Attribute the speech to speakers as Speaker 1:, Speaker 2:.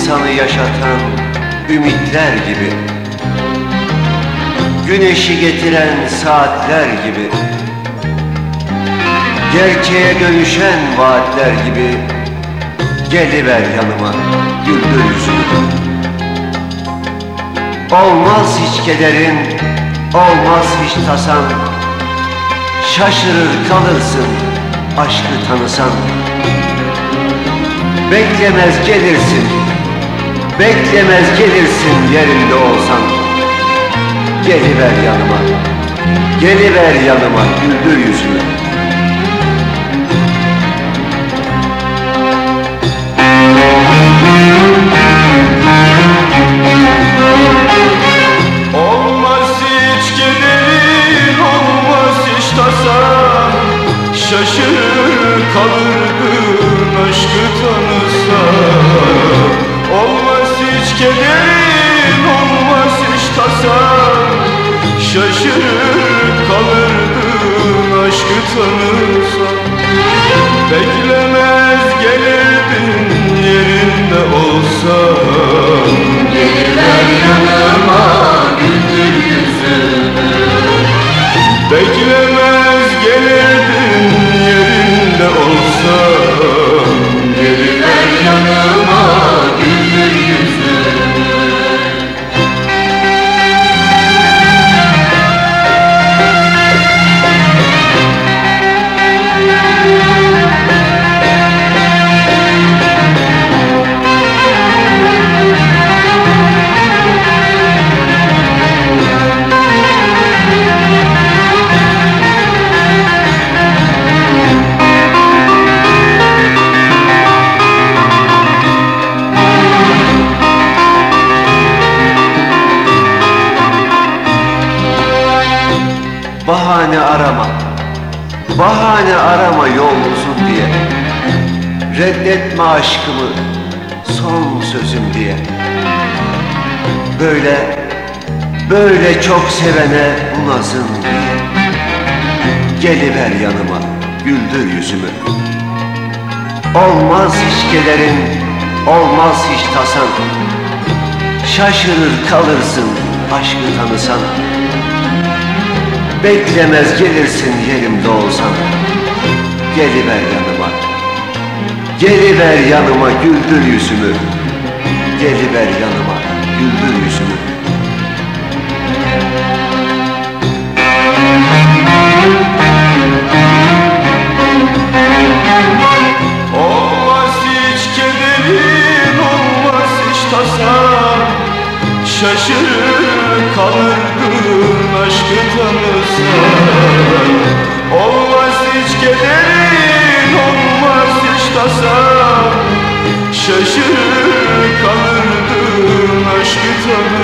Speaker 1: insanı yaşatan ümitler gibi, güneşi getiren saatler gibi, gerçeğe dönüşen vaatler gibi, geliver yanıma, güldür yüzümü. Olmaz hiç kederin, olmaz hiç tasan, şaşırır kalırsın aşkı tanısan. Beklemez gelirsin, beklemez gelirsin yerinde olsan. Geliver yanıma, geliver yanıma, güldür yüzümü.
Speaker 2: Olmaz hiç kederin, olmaz hiç tasan, şaşırır kalırdın aşkı tanısan. Olmaz hiç kederin, olmaz hiç tasan, şaşırır kalırdın aşkı tanısan. Beklemez gelirdin yerinde olsan. Geliver yanıma, güldür yüzümü. Beklemez gelirdin yerinde olsan. Geliver yanıma, güldür yüzümü.
Speaker 1: Bahane arama, bahane arama yol uzun diye. Reddetme aşkımı son sözüm diye. Böyle çok sevene bu nazım diye. Geliver yanıma, güldür yüzümü. Olmaz hiç kederin, olmaz hiç tasan, şaşırır kalırsın aşkı tanısan. Beklemez gelirsin yerimde olsan. Geliver yanıma, geliver yanıma, güldür yüzümü. Geliver yanıma, güldür yüzümü.
Speaker 2: Olmaz hiç kederin, olmaz hiç tasan, şaşırır kalırdın aşkı tanısan. Olmaz hiç kederin, olmaz hiç tasan, şaşırır kalırdın aşkı tanısan.